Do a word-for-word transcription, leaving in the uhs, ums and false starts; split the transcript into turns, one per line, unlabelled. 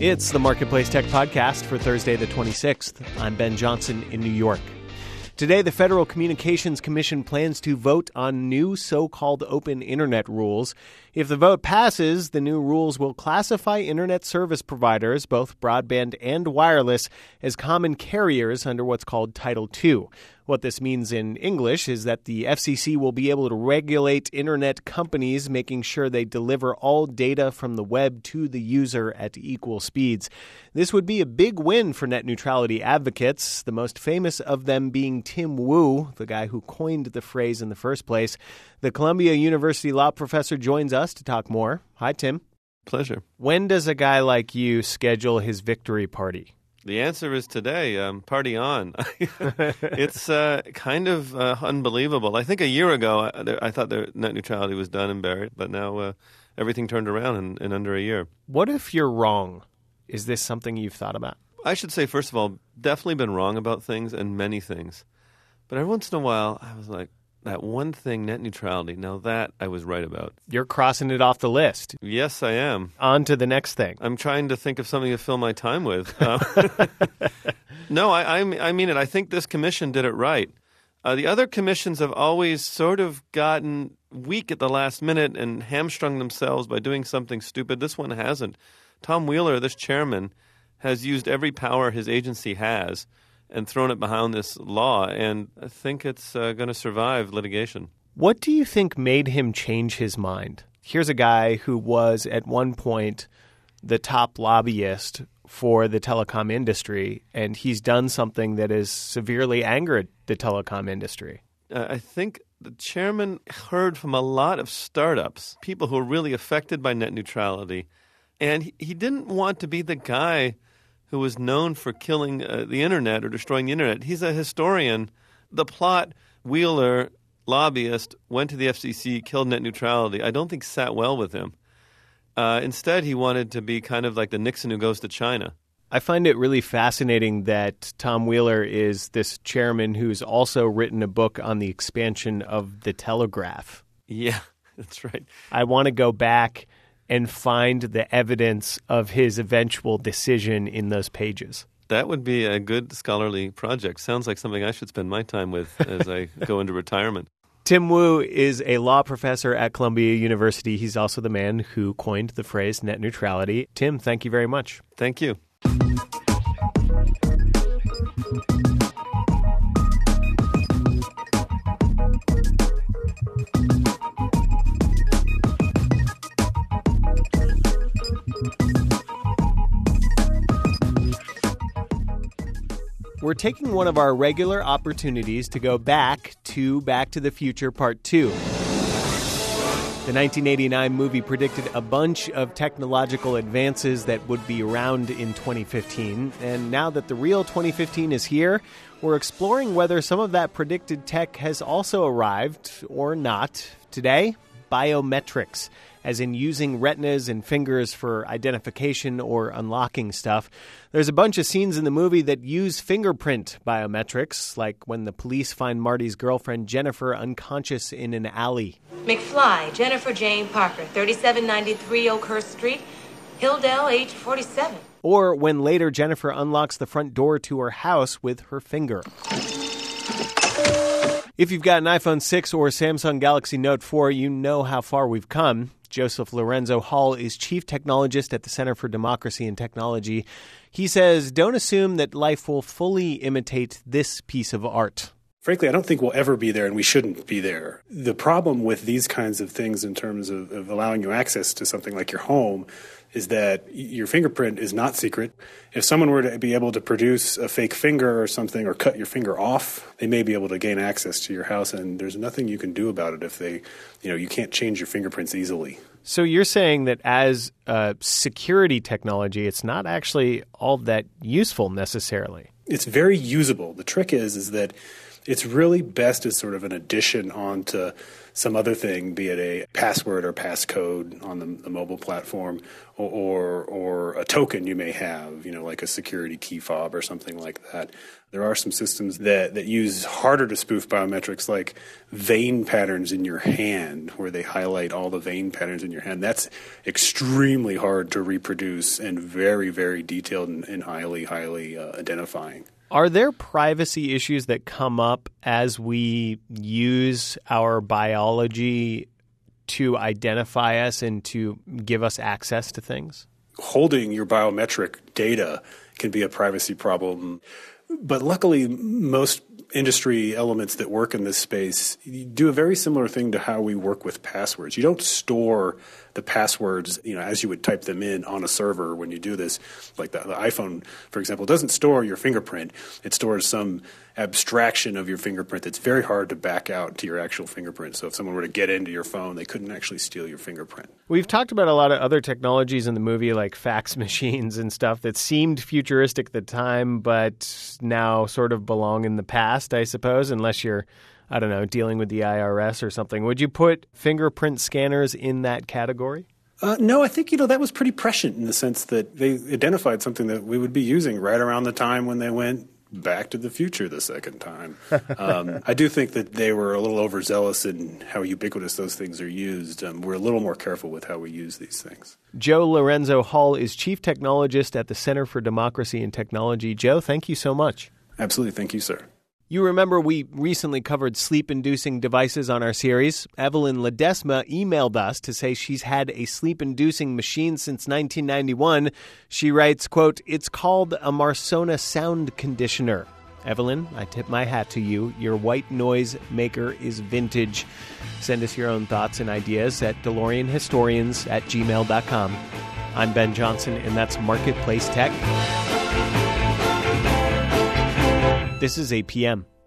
It's the Marketplace Tech Podcast for Thursday the twenty-sixth. I'm Ben Johnson in New York. Today, the Federal Communications Commission plans to vote on new so-called open internet rules. If the vote passes, the new rules will classify internet service providers, both broadband and wireless, as common carriers under what's called Title two. What this means in English is that the F C C will be able to regulate internet companies, making sure they deliver all data from the web to the user at equal speeds. This would be a big win for net neutrality advocates, the most famous of them being Tim Wu, the guy who coined the phrase in the first place. The Columbia University law professor joins us to talk more. Hi, Tim.
Pleasure.
When does a guy like you schedule his victory party?
The answer is today. Um, party on. It's uh, kind of uh, unbelievable. I think a year ago, I, I thought the net neutrality was done and buried, but now uh, everything turned around in, in under a year.
What if you're wrong? Is this something you've thought about?
I should say, first of all, definitely been wrong about things and many things. But every once in a while, I was like, that one thing, net neutrality, now that I was right about.
You're crossing it off the list.
Yes, I am.
On to the next thing.
I'm trying to think of something to fill my time with. Uh, no, I, I mean it. I think this commission did it right. Uh, the other commissions have always sort of gotten weak at the last minute and hamstrung themselves by doing something stupid. This one hasn't. Tom Wheeler, this chairman, has used every power his agency has and thrown it behind this law, and I think it's uh, going to survive litigation.
What do you think made him change his mind? Here's a guy who was at one point the top lobbyist for the telecom industry, and he's done something that has severely angered the telecom industry.
Uh, I think the chairman heard from a lot of startups, people who are really affected by net neutrality, and he, he didn't want to be the guy who was known for killing uh, the internet or destroying the internet. He's a historian. The plot, Wheeler, lobbyist, went to the F C C, killed net neutrality, I don't think sat well with him. Uh, instead, he wanted to be kind of like the Nixon who goes to China.
I find it really fascinating that Tom Wheeler is this chairman who's also written a book on the expansion of the telegraph.
Yeah, that's right.
I want to go back and find the evidence of his eventual decision in those pages.
That would be a good scholarly project. Sounds like something I should spend my time with as I go into retirement.
Tim Wu is a law professor at Columbia University. He's also the man who coined the phrase net neutrality. Tim, thank you very much.
Thank you.
We're taking one of our regular opportunities to go back to Back to the Future Part two. The nineteen eighty-nine movie predicted a bunch of technological advances that would be around in twenty fifteen. And now that the real twenty fifteen is here, we're exploring whether some of that predicted tech has also arrived or not. Today, biometrics, as in using retinas and fingers for identification or unlocking stuff. There's a bunch of scenes in the movie that use fingerprint biometrics, like when the police find Marty's girlfriend Jennifer unconscious in an alley.
McFly, Jennifer Jane Parker, thirty-seven ninety-three Oakhurst Street, Hilldale, age forty-seven.
Or when later Jennifer unlocks the front door to her house with her finger. If you've got an iPhone six or Samsung Galaxy Note four, you know how far we've come. Joseph Lorenzo Hall is chief technologist at the Center for Democracy and Technology. He says, don't assume that life will fully imitate this piece of art.
Frankly, I don't think we'll ever be there, and we shouldn't be there. The problem with these kinds of things in terms of, of allowing you access to something like your home is that your fingerprint is not secret. If someone were to be able to produce a fake finger or something or cut your finger off, they may be able to gain access to your house, and there's nothing you can do about it if they, you know, you can't change your fingerprints easily.
So you're saying that as a security technology, it's not actually all that useful necessarily.
It's very usable. The trick is, is that it's really best as sort of an addition onto some other thing, be it a password or passcode on the, the mobile platform, or, or or a token you may have, you know, like a security key fob or something like that. There are some systems that, that use harder to spoof biometrics, like vein patterns in your hand, where they highlight all the vein patterns in your hand. That's extremely hard to reproduce and very, very detailed and, and highly, highly uh, identifying.
Are there privacy issues that come up as we use our biology to identify us and to give us access to things?
Holding your biometric data can be a privacy problem. But luckily, most industry elements that work in this space do a very similar thing to how we work with passwords. You don't store the passwords, you know, as you would type them in on a server when you do this. Like the, the iPhone, for example, doesn't store your fingerprint. It stores some abstraction of your fingerprint that's very hard to back out to your actual fingerprint. So if someone were to get into your phone, they couldn't actually steal your fingerprint.
We've talked about a lot of other technologies in the movie, like fax machines and stuff that seemed futuristic at the time, but now sort of belong in the past, I suppose, unless you're, I don't know, dealing with the I R S or something. Would you put fingerprint scanners in that category?
Uh, no, I think, you know, that was pretty prescient in the sense that they identified something that we would be using right around the time when they went Back to the Future the second time. Um, I do think that they were a little overzealous in how ubiquitous those things are used. Um, we're a little more careful with how we use these things.
Joe Lorenzo Hall is Chief Technologist at the Center for Democracy and Technology. Joe, thank you so much.
Absolutely. Thank you, sir.
You remember we recently covered sleep-inducing devices on our series. Evelyn Ledesma emailed us to say she's had a sleep-inducing machine since nineteen ninety-one. She writes, quote, "It's called a Marsona sound conditioner." Evelyn, I tip my hat to you. Your white noise maker is vintage. Send us your own thoughts and ideas at DeLoreanHistorians at gmail dot com. I'm Ben Johnson, and that's Marketplace Tech. This is A P M.